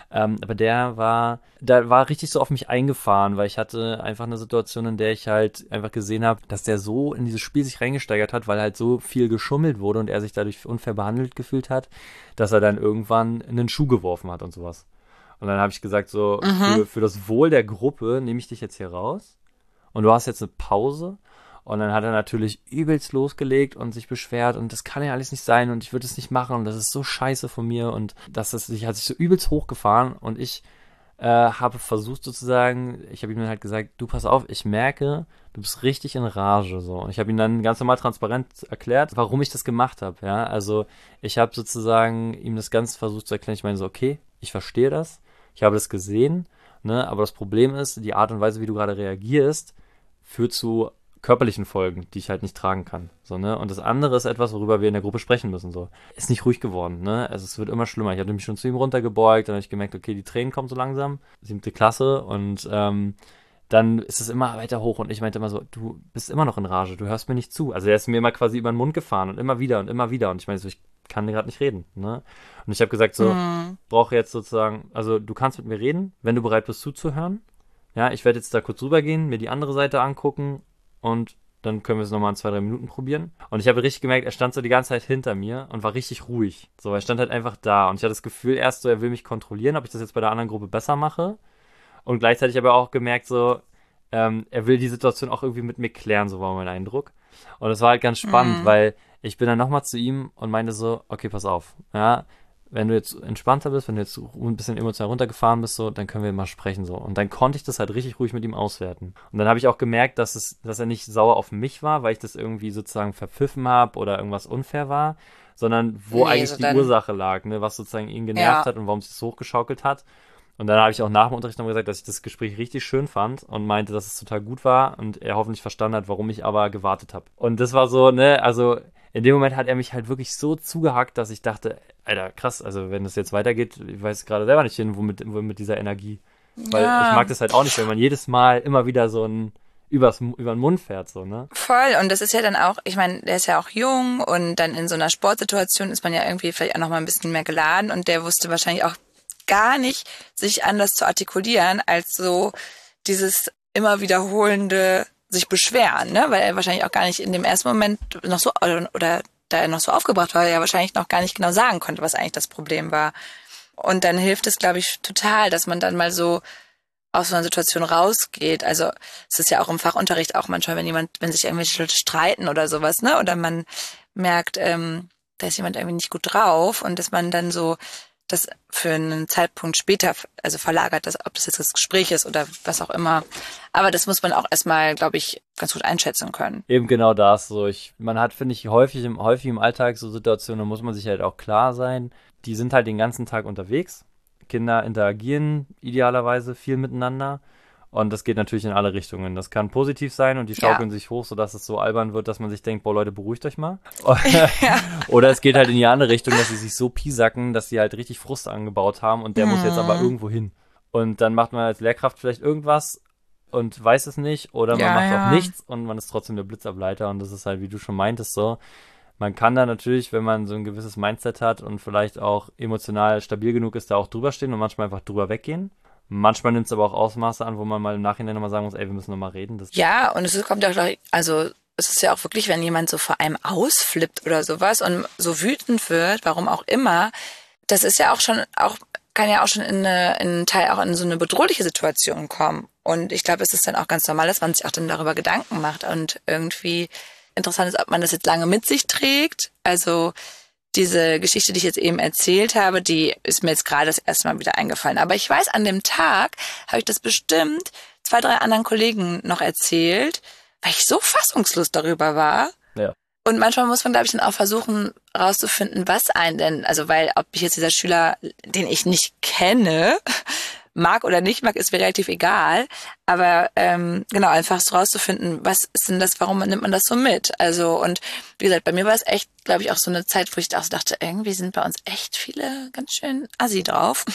Ähm, aber der war, da war richtig so auf mich eingefahren, weil ich hatte einfach eine Situation, in der ich halt einfach gesehen habe, dass der so in dieses Spiel sich reingesteigert hat, weil halt so viel geschummelt wurde und er sich dadurch unfair behandelt gefühlt hat, dass er dann irgendwann einen Schuh geworfen hat und sowas. Und dann habe ich gesagt, so, Mhm. für, für das Wohl der Gruppe nehme ich dich jetzt hier raus und du hast jetzt eine Pause. Und dann hat er natürlich übelst losgelegt und sich beschwert und das kann ja alles nicht sein und ich würde es nicht machen und das ist so scheiße von mir und das ist, sich hat sich so übelst hochgefahren und ich äh, habe versucht sozusagen, ich habe ihm dann halt gesagt, du pass auf, ich merke, du bist richtig in Rage so und ich habe ihm dann ganz normal transparent erklärt, warum ich das gemacht habe, ja, also ich habe sozusagen ihm das Ganze versucht zu erklären, ich meine so, okay, ich verstehe das, ich habe das gesehen, ne, aber das Problem ist, die Art und Weise, wie du gerade reagierst, führt zu körperlichen Folgen, die ich halt nicht tragen kann. So, ne? Und das andere ist etwas, worüber wir in der Gruppe sprechen müssen. So. Ist nicht ruhig geworden, ne? Also es wird immer schlimmer. Ich hatte mich schon zu ihm runtergebeugt, dann habe ich gemerkt, okay, die Tränen kommen so langsam. Siebte Klasse und ähm, dann ist es immer weiter hoch und ich meinte immer so, du bist immer noch in Rage, du hörst mir nicht zu. Also er ist mir immer quasi über den Mund gefahren und immer wieder und immer wieder und ich meine so, ich kann gerade nicht reden, ne? Und ich habe gesagt so, Mhm. brauche jetzt sozusagen, also du kannst mit mir reden, wenn du bereit bist zuzuhören. Ja, ich werde jetzt da kurz rübergehen, mir die andere Seite angucken und dann können wir es nochmal in zwei, drei Minuten probieren. Und ich habe richtig gemerkt, er stand so die ganze Zeit hinter mir und war richtig ruhig. So, er stand halt einfach da. Und ich hatte das Gefühl erst so, er will mich kontrollieren, ob ich das jetzt bei der anderen Gruppe besser mache. Und gleichzeitig aber auch gemerkt so, ähm, er will die Situation auch irgendwie mit mir klären, so war mein Eindruck. Und das war halt ganz spannend, Mhm. weil ich bin dann nochmal zu ihm und meinte so, okay, pass auf, ja, wenn du jetzt entspannter bist, wenn du jetzt ein bisschen emotional runtergefahren bist, so, dann können wir mal sprechen, so. Und dann konnte ich das halt richtig ruhig mit ihm auswerten. Und dann habe ich auch gemerkt, dass es, dass er nicht sauer auf mich war, weil ich das irgendwie sozusagen verpfiffen habe oder irgendwas unfair war, sondern wo Nee, eigentlich so die dann, Ursache lag, ne, was sozusagen ihn genervt ja. hat und warum es sich so hochgeschaukelt hat. Und dann habe ich auch nach dem Unterricht noch gesagt, dass ich das Gespräch richtig schön fand und meinte, dass es total gut war und er hoffentlich verstanden hat, warum ich aber gewartet habe. Und das war so, ne, also in dem Moment hat er mich halt wirklich so zugehackt, dass ich dachte, Alter, krass, also wenn das jetzt weitergeht, ich weiß gerade selber nicht hin, womit, wo mit dieser Energie. Weil ich mag Ja, das halt auch nicht, wenn man jedes Mal immer wieder so ein übers, über den Mund fährt, so, ne? voll. Und das ist ja dann auch, ich meine, der ist ja auch jung und dann in so einer Sportsituation ist man ja irgendwie vielleicht auch noch mal ein bisschen mehr geladen und der wusste wahrscheinlich auch gar nicht, sich anders zu artikulieren, als so dieses immer wiederholende sich beschweren, ne? Weil er wahrscheinlich auch gar nicht in dem ersten Moment noch so, oder, oder da er noch so aufgebracht war, ja wahrscheinlich noch gar nicht genau sagen konnte, was eigentlich das Problem war. Und dann hilft es, glaube ich, total, dass man dann mal so aus so einer Situation rausgeht. Also es ist ja auch im Fachunterricht auch manchmal, wenn jemand, wenn sich irgendwelche Leute streiten oder sowas, ne? Oder man merkt, ähm, da ist jemand irgendwie nicht gut drauf und dass man dann so das für einen Zeitpunkt später, also verlagert, das, ob das jetzt das Gespräch ist oder was auch immer. Aber das muss man auch erstmal, glaube ich, ganz gut einschätzen können. Eben genau das, so ich, man hat, finde ich, häufig im, häufig im Alltag so Situationen, da muss man sich halt auch klar sein, die sind halt den ganzen Tag unterwegs. Kinder interagieren idealerweise viel miteinander und das geht natürlich in alle Richtungen. Das kann positiv sein und die Ja. schaukeln sich hoch, sodass es so albern wird, dass man sich denkt, boah Leute, beruhigt euch mal. Ja. Oder es geht halt in die andere Richtung, dass sie sich so piesacken, dass sie halt richtig Frust angebaut haben und der muss jetzt aber Hm. irgendwo hin. Und dann macht man als Lehrkraft vielleicht irgendwas und weiß es nicht oder man Ja, macht auch ja. nichts und man ist trotzdem der Blitzableiter und das ist halt, wie du schon meintest, so. Man kann da natürlich, wenn man so ein gewisses Mindset hat und vielleicht auch emotional stabil genug ist, da auch drüber stehen und manchmal einfach drüber weggehen. Manchmal nimmt es aber auch Ausmaße an, wo man mal im Nachhinein nochmal sagen muss, ey, wir müssen nochmal reden. Das Ja, und es kommt ja auch, also es ist ja auch wirklich, wenn jemand so vor einem ausflippt oder sowas und so wütend wird, warum auch immer, das ist ja auch schon, auch kann ja auch schon in, eine, in einen Teil auch in so eine bedrohliche Situation kommen. Und ich glaube, es ist dann auch ganz normal, dass man sich auch dann darüber Gedanken macht. Und irgendwie interessant ist, ob man das jetzt lange mit sich trägt. Also diese Geschichte, die ich jetzt eben erzählt habe, die ist mir jetzt gerade das erste Mal wieder eingefallen. Aber ich weiß, an dem Tag habe ich das bestimmt zwei, drei anderen Kollegen noch erzählt, weil ich so fassungslos darüber war. ja. Und manchmal muss man, glaube ich, dann auch versuchen, rauszufinden, was einen denn, also weil, ob ich jetzt dieser Schüler, den ich nicht kenne, mag oder nicht mag, ist mir relativ egal. Aber ähm, genau, einfach so rauszufinden, was ist denn das, warum nimmt man das so mit? Also, und wie gesagt, bei mir war es echt, glaube ich, auch so eine Zeit, wo ich auch so dachte, irgendwie sind bei uns echt viele ganz schön assi drauf.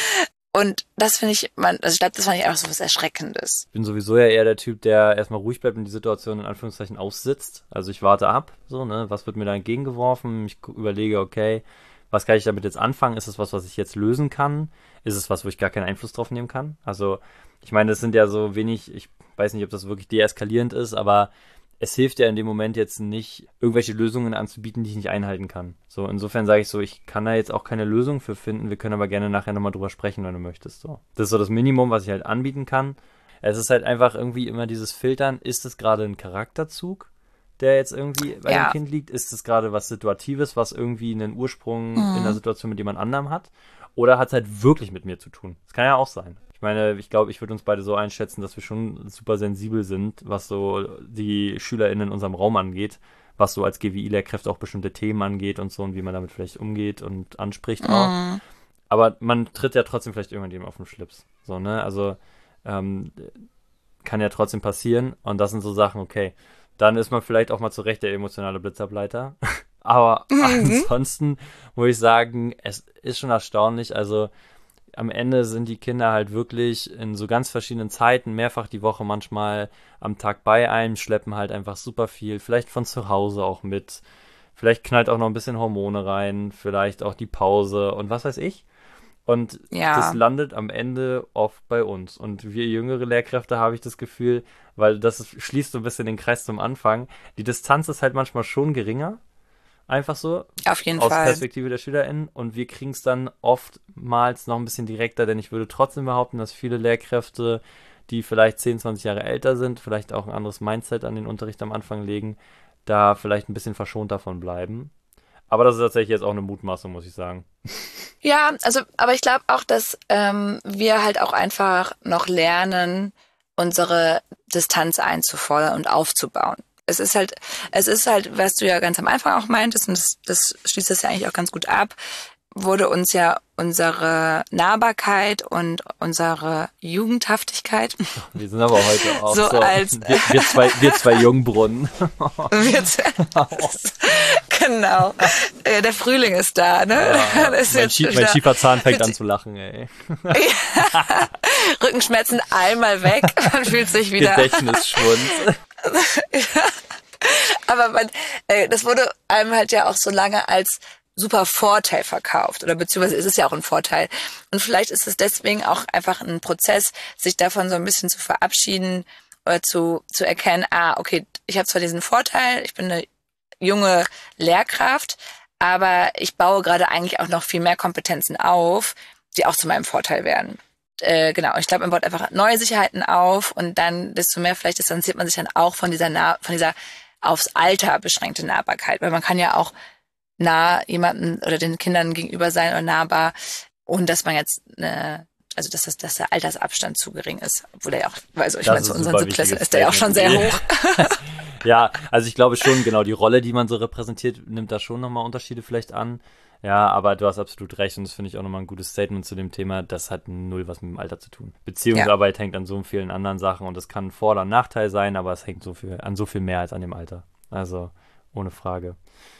Und das finde ich, man, also ich glaube, das fand ich einfach so was Erschreckendes. Ich bin sowieso ja eher der Typ, der erstmal ruhig bleibt und die Situation in Anführungszeichen aussitzt. Also ich warte ab, so, ne, was wird mir da entgegengeworfen? Ich gu- überlege, okay, was kann ich damit jetzt anfangen? Ist es was, was ich jetzt lösen kann? Ist es was, wo ich gar keinen Einfluss drauf nehmen kann? Also, ich meine, das sind ja so wenig, ich weiß nicht, ob das wirklich deeskalierend ist, aber es hilft ja in dem Moment jetzt nicht, irgendwelche Lösungen anzubieten, die ich nicht einhalten kann. So, insofern sage ich so, ich kann da jetzt auch keine Lösung für finden, wir können aber gerne nachher nochmal drüber sprechen, wenn du möchtest. So. Das ist so das Minimum, was ich halt anbieten kann. Es ist halt einfach irgendwie immer dieses Filtern, ist es gerade ein Charakterzug, der jetzt irgendwie bei Ja. dem Kind liegt? Ist es gerade was Situatives, was irgendwie einen Ursprung Mhm. in der Situation mit jemand anderem hat? Oder hat es halt wirklich mit mir zu tun? Das kann ja auch sein. Ich meine, ich glaube, ich würde uns beide so einschätzen, dass wir schon super sensibel sind, was so die SchülerInnen in unserem Raum angeht, was so als G W I-Lehrkräfte auch bestimmte Themen angeht und so und wie man damit vielleicht umgeht und anspricht auch. Mhm. Aber man tritt ja trotzdem vielleicht irgendjemandem auf den Schlips. So, ne? Also, ähm, kann ja trotzdem passieren und das sind so Sachen, okay, dann ist man vielleicht auch mal zu Recht der emotionale Blitzableiter. Aber Mhm. ansonsten muss ich sagen, es ist schon erstaunlich, also am Ende sind die Kinder halt wirklich in so ganz verschiedenen Zeiten, mehrfach die Woche manchmal am Tag bei einem, schleppen halt einfach super viel, vielleicht von zu Hause auch mit, vielleicht knallt auch noch ein bisschen Hormone rein, vielleicht auch die Pause und was weiß ich. Und Ja. das landet am Ende oft bei uns. Und wir jüngere Lehrkräfte, habe ich das Gefühl, weil das ist, schließt so ein bisschen den Kreis zum Anfang, die Distanz ist halt manchmal schon geringer, einfach so, Auf jeden aus Fall. Perspektive der SchülerInnen. Und wir kriegen es dann oftmals noch ein bisschen direkter, denn ich würde trotzdem behaupten, dass viele Lehrkräfte, die vielleicht zehn, zwanzig Jahre älter sind, vielleicht auch ein anderes Mindset an den Unterricht am Anfang legen, da vielleicht ein bisschen verschont davon bleiben. Aber das ist tatsächlich jetzt auch eine Mutmaßung, muss ich sagen. Ja, also, aber ich glaube auch, dass ähm, wir halt auch einfach noch lernen, unsere Distanz einzufordern und aufzubauen. Es ist halt, es ist halt, was du ja ganz am Anfang auch meintest, und das, das schließt das ja eigentlich auch ganz gut ab, wurde uns ja unsere Nahbarkeit und unsere Jugendhaftigkeit Wir sind aber heute auch so so, als wir, wir, zwei, wir zwei Jungbrunnen. wird, genau. Äh, Der Frühling ist da, ne? Ja, Das ist mein, jetzt Schie mein wieder- Schieferzahn fängt an zu lachen, ey. Rückenschmerzen einmal weg, man fühlt sich wieder. Gedächtnisschwund. Aber man, äh, das wurde einem halt ja auch so lange als super Vorteil verkauft oder beziehungsweise ist es ja auch ein Vorteil. Und vielleicht ist es deswegen auch einfach ein Prozess, sich davon so ein bisschen zu verabschieden oder zu, zu erkennen, ah, okay, ich habe zwar diesen Vorteil, ich bin eine junge Lehrkraft, aber ich baue gerade eigentlich auch noch viel mehr Kompetenzen auf, die auch zu meinem Vorteil werden. Äh, genau, ich glaube, man baut einfach neue Sicherheiten auf und dann, desto mehr vielleicht distanziert man sich dann auch von dieser nah, von dieser aufs Alter beschränkte Nahbarkeit, weil man kann ja auch nah jemanden oder den Kindern gegenüber sein oder nahbar und dass man jetzt eine, also dass das, dass der Altersabstand zu gering ist, obwohl er ja auch, also ich Das meine, ist zu ein unseren super Siebtklässlern wichtiges ist der ja auch schon sehr Statement. hoch. Ja, also ich glaube schon, genau, die Rolle, die man so repräsentiert, nimmt da schon nochmal Unterschiede vielleicht an. Ja, aber du hast absolut recht und das finde ich auch nochmal ein gutes Statement zu dem Thema. Das hat null was mit dem Alter zu tun. Beziehungsarbeit ja. hängt an so vielen anderen Sachen und das kann ein Vor- oder Nachteil sein, aber es hängt so viel, an so viel mehr als an dem Alter. Also, ohne Frage.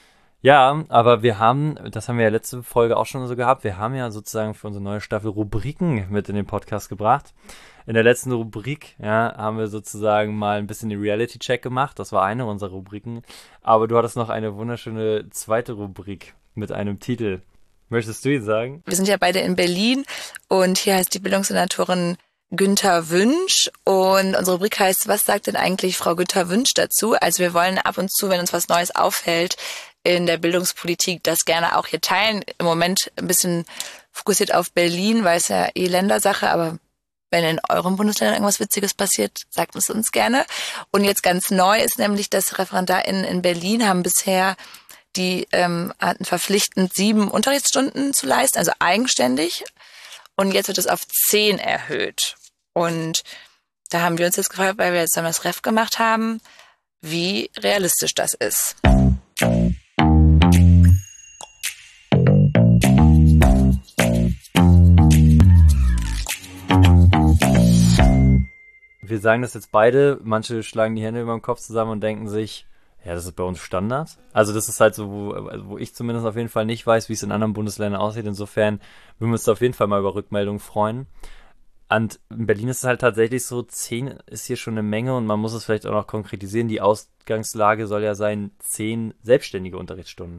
Ja, aber wir haben, das haben wir ja letzte Folge auch schon so gehabt, wir haben ja sozusagen für unsere neue Staffel Rubriken mit in den Podcast gebracht. In der letzten Rubrik, ja, haben wir sozusagen mal ein bisschen den Reality-Check gemacht. Das war eine unserer Rubriken. Aber du hattest noch eine wunderschöne zweite Rubrik mit einem Titel. Möchtest du ihn sagen? Wir sind ja beide in Berlin und hier heißt die Bildungssenatorin Günther Wünsch und unsere Rubrik heißt, was sagt denn eigentlich Frau Günther Wünsch dazu? Also wir wollen ab und zu, wenn uns was Neues auffällt in der Bildungspolitik, das gerne auch hier teilen. Im Moment ein bisschen fokussiert auf Berlin, weil es ja eh Ländersache, aber wenn in eurem Bundesland irgendwas Witziges passiert, sagt es uns gerne. Und jetzt ganz neu ist nämlich, dass ReferendarInnen in Berlin haben bisher die ähm, hatten verpflichtend sieben Unterrichtsstunden zu leisten, also eigenständig. Und jetzt wird es auf zehn erhöht. Und da haben wir uns jetzt gefragt, weil wir jetzt dann das Ref gemacht haben, wie realistisch das ist. Wir sagen das jetzt beide, manche schlagen die Hände über dem Kopf zusammen und denken sich, ja, das ist bei uns Standard. Also das ist halt so, wo, wo ich zumindest auf jeden Fall nicht weiß, wie es in anderen Bundesländern aussieht. Insofern würden wir uns da auf jeden Fall mal über Rückmeldungen freuen. Und in Berlin ist es halt tatsächlich so, zehn ist hier schon eine Menge und man muss es vielleicht auch noch konkretisieren. Die Ausgangslage soll ja sein, zehn selbstständige Unterrichtsstunden.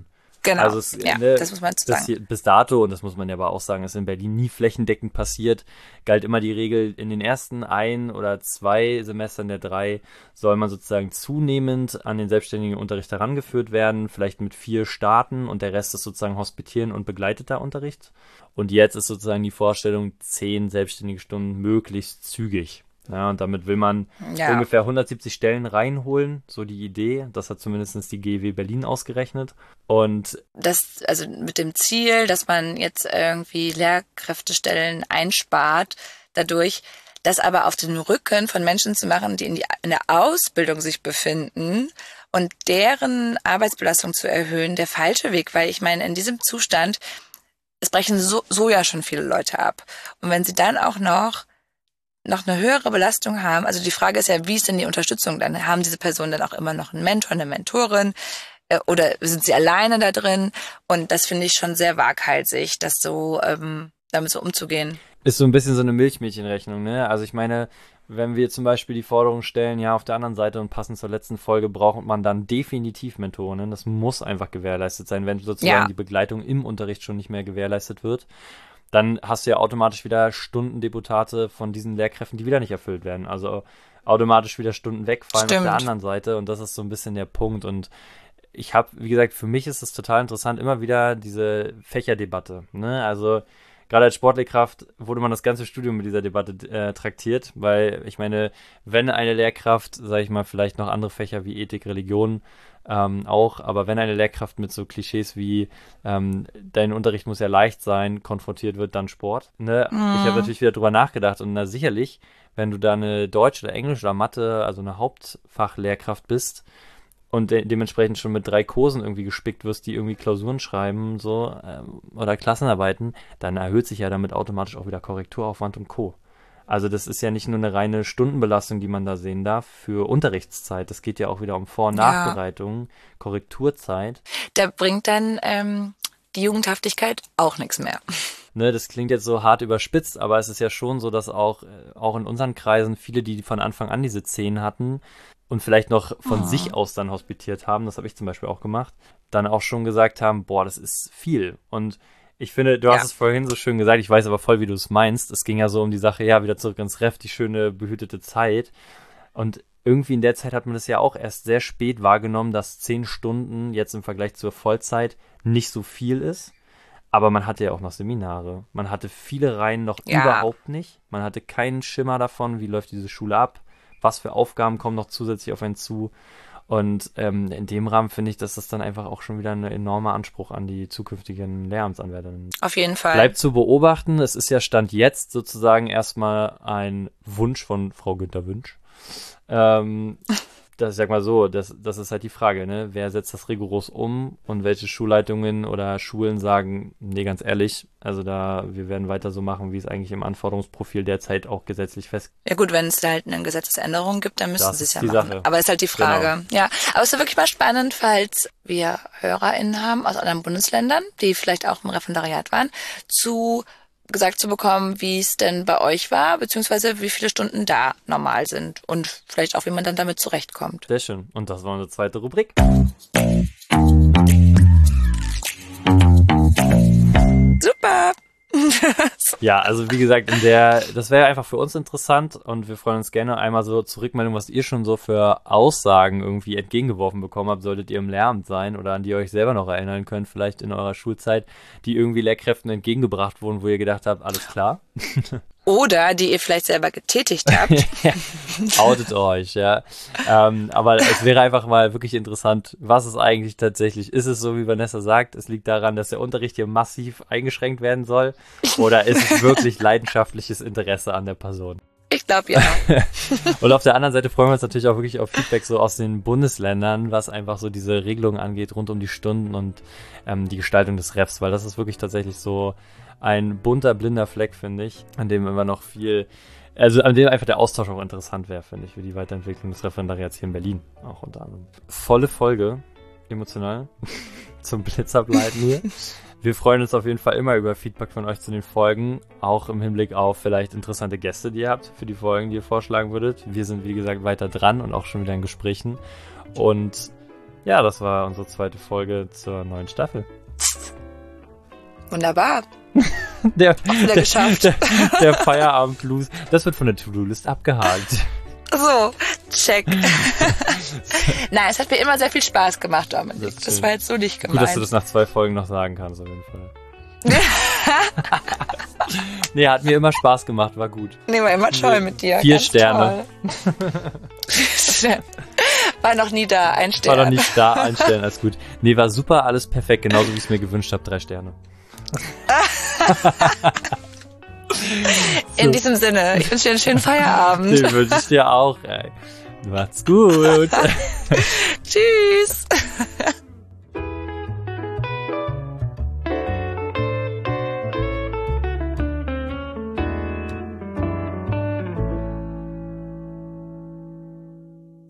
Genau, also es, ja, ne, das muss man zu sagen. Hier, bis dato, und das muss man ja aber auch sagen, ist in Berlin nie flächendeckend passiert, galt immer die Regel, in den ersten ein oder zwei Semestern der drei soll man sozusagen zunehmend an den selbstständigen Unterricht herangeführt werden, vielleicht mit vier starten und der Rest ist sozusagen hospitieren und begleiteter Unterricht. Und jetzt ist sozusagen die Vorstellung, zehn selbstständige Stunden möglichst zügig. Ja, und damit will man ja. ungefähr hundertsiebzig Stellen reinholen, so die Idee. Das hat zumindest die G E W Berlin ausgerechnet. Und das, also mit dem Ziel, dass man jetzt irgendwie Lehrkräftestellen einspart, dadurch, das aber auf den Rücken von Menschen zu machen, die in, die in der Ausbildung sich befinden und deren Arbeitsbelastung zu erhöhen, der falsche Weg. Weil ich meine, in diesem Zustand, es brechen so, so ja schon viele Leute ab. Und wenn sie dann auch noch noch eine höhere Belastung haben, also die Frage ist ja, wie ist denn die Unterstützung? Dann haben diese Personen dann auch immer noch einen Mentor, eine Mentorin äh, oder sind sie alleine da drin? Und das finde ich schon sehr waghalsig, das so ähm, damit so umzugehen. Ist so ein bisschen so eine Milchmädchenrechnung, ne? Also ich meine, wenn wir zum Beispiel die Forderung stellen, ja, auf der anderen Seite und passend zur letzten Folge braucht man dann definitiv Mentoren. Das muss einfach gewährleistet sein, wenn sozusagen ja. die Begleitung im Unterricht schon nicht mehr gewährleistet wird. Dann hast du ja automatisch wieder Stundendeputate von diesen Lehrkräften, die wieder nicht erfüllt werden. Also automatisch wieder Stunden wegfallen Stimmt. auf der anderen Seite und das ist so ein bisschen der Punkt. Und ich habe, wie gesagt, für mich ist es total interessant, immer wieder diese Fächerdebatte. Ne? Also gerade als Sportlehrkraft wurde man das ganze Studium mit dieser Debatte äh, traktiert, weil ich meine, wenn eine Lehrkraft, sage ich mal, vielleicht noch andere Fächer wie Ethik, Religion ähm, auch, aber wenn eine Lehrkraft mit so Klischees wie ähm, dein Unterricht muss ja leicht sein, konfrontiert wird, dann Sport. Ne? Mhm. Ich habe natürlich wieder drüber nachgedacht und na sicherlich, wenn du da eine Deutsch oder Englisch oder Mathe, also eine Hauptfachlehrkraft bist, und de- dementsprechend schon mit drei Kursen irgendwie gespickt wirst, die irgendwie Klausuren schreiben so ähm, oder Klassenarbeiten, dann erhöht sich ja damit automatisch auch wieder Korrekturaufwand und Co. Also das ist ja nicht nur eine reine Stundenbelastung, die man da sehen darf für Unterrichtszeit. Das geht ja auch wieder um Vor- und Nachbereitung, ja. Korrekturzeit. Da bringt dann ähm, die Jugendhaftigkeit auch nichts mehr. Ne, das klingt jetzt so hart überspitzt, aber es ist ja schon so, dass auch, auch in unseren Kreisen viele, die von Anfang an diese zehn hatten, und vielleicht noch von oh. sich aus dann hospitiert haben, das habe ich zum Beispiel auch gemacht, dann auch schon gesagt haben, boah, das ist viel. Und ich finde, du ja. hast es vorhin so schön gesagt, ich weiß aber voll, wie du es meinst. Es ging ja so um die Sache, ja, wieder zurück ins Ref, die schöne, behütete Zeit. Und irgendwie in der Zeit hat man das ja auch erst sehr spät wahrgenommen, dass zehn Stunden jetzt im Vergleich zur Vollzeit nicht so viel ist. Aber man hatte ja auch noch Seminare. Man hatte viele Reihen noch ja. überhaupt nicht. Man hatte keinen Schimmer davon, wie läuft diese Schule ab. Was für Aufgaben kommen noch zusätzlich auf einen zu? Und ähm, in dem Rahmen finde ich, dass das dann einfach auch schon wieder ein enormer Anspruch an die zukünftigen Lehramtsanwärterinnen. Auf jeden Fall. Bleibt zu beobachten. Es ist ja Stand jetzt sozusagen erstmal ein Wunsch von Frau Günther Wünsch. Ähm, das ich sag mal so, das, das ist halt die Frage, ne? Wer setzt das rigoros um und welche Schulleitungen oder Schulen sagen, nee, ganz ehrlich, also da, wir werden weiter so machen, wie es eigentlich im Anforderungsprofil derzeit auch gesetzlich fest. Ja gut, wenn es da halt eine Gesetzesänderung gibt, dann müssen sie es ja die machen. Sache. Aber ist halt die Frage. Genau. Ja, aber es ist wirklich mal spannend, falls wir HörerInnen haben aus anderen Bundesländern, die vielleicht auch im Referendariat waren, zu gesagt zu bekommen, wie es denn bei euch war, beziehungsweise wie viele Stunden da normal sind und vielleicht auch, wie man dann damit zurechtkommt. Sehr schön. Und das war unsere zweite Rubrik. Super! Ja, also wie gesagt, in der, das wäre einfach für uns interessant und wir freuen uns gerne einmal so zur Rückmeldung, was ihr schon so für Aussagen irgendwie entgegengeworfen bekommen habt, solltet ihr im Lehramt sein oder an die ihr euch selber noch erinnern könnt, vielleicht in eurer Schulzeit, die irgendwie Lehrkräften entgegengebracht wurden, wo ihr gedacht habt, alles klar. Oder die ihr vielleicht selber getätigt habt. Outet euch, ja. Ähm, aber es wäre einfach mal wirklich interessant, was es eigentlich tatsächlich ist. Es so, wie Vanessa sagt, es liegt daran, dass der Unterricht hier massiv eingeschränkt werden soll? Oder ist es wirklich leidenschaftliches Interesse an der Person? Ich glaube, ja. Und auf der anderen Seite freuen wir uns natürlich auch wirklich auf Feedback so aus den Bundesländern, was einfach so diese Regelungen angeht, rund um die Stunden und ähm, die Gestaltung des Refs, weil das ist wirklich tatsächlich so ein bunter, blinder Fleck, finde ich, an dem immer noch viel, also an dem einfach der Austausch auch interessant wäre, finde ich, für die Weiterentwicklung des Referendariats hier in Berlin, auch unter anderem. Volle Folge, emotional, zum Blitzableiten hier. Wir freuen uns auf jeden Fall immer über Feedback von euch zu den Folgen, auch im Hinblick auf vielleicht interessante Gäste, die ihr habt für die Folgen, die ihr vorschlagen würdet. Wir sind, wie gesagt, weiter dran und auch schon wieder in Gesprächen und Ja, das war unsere zweite Folge zur neuen Staffel. Wunderbar. Der, Auch wieder geschafft. Der, der Feierabend-Blues, das wird von der To-Do-List abgehakt. So, check. Nein, es hat mir immer sehr viel Spaß gemacht, Dominik. Das, das war jetzt so nicht gemeint. Gut, dass du das nach zwei Folgen noch sagen kannst, auf jeden Fall. Nee, hat mir immer Spaß gemacht, war gut. Nee, war immer toll mit dir. Vier Ganz Sterne. War noch nie da, ein Stern. War noch nicht da, ein Stern, alles gut. Nee, war super, alles perfekt, genauso wie ich es mir gewünscht habe, drei Sterne. In so. Diesem Sinne, ich wünsche dir einen schönen Feierabend. Den wünsche ich dir auch, ey. Macht's gut. Tschüss.